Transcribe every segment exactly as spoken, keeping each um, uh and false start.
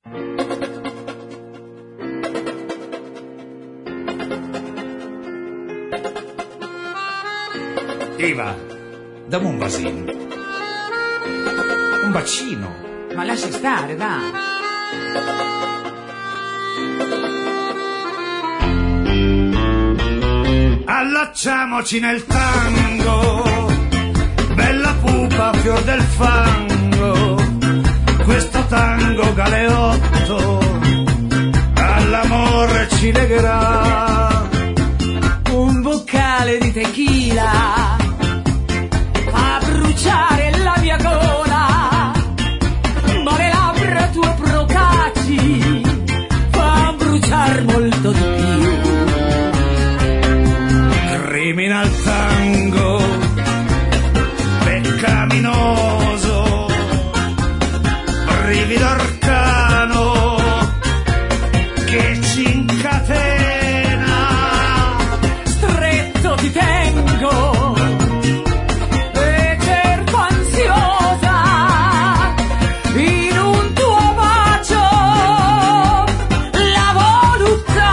Eva, dammi un vasino. Un bacino. Ma lasci stare, va. Allacciamoci nel tango, bella pupa, fior del fango, questo tango galeotto all'amore ci legherà. Un boccale di tequila a bruciare la mia gola, ma le labbra tue procaci fa bruciare molto di più. Criminal tango, peccaminoso, brivido arcano che ci incatena, stretto ti tengo e cerco ansiosa in un tuo bacio la voluttà.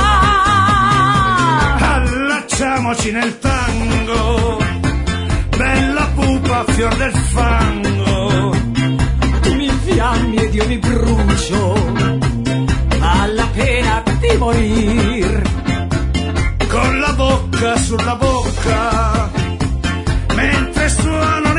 Allacciamoci nel tango, bella pupa, fior del fango, Tu mi infiammi ed io mi brucio alla pena di morir. con la bocca sulla bocca, mentre suona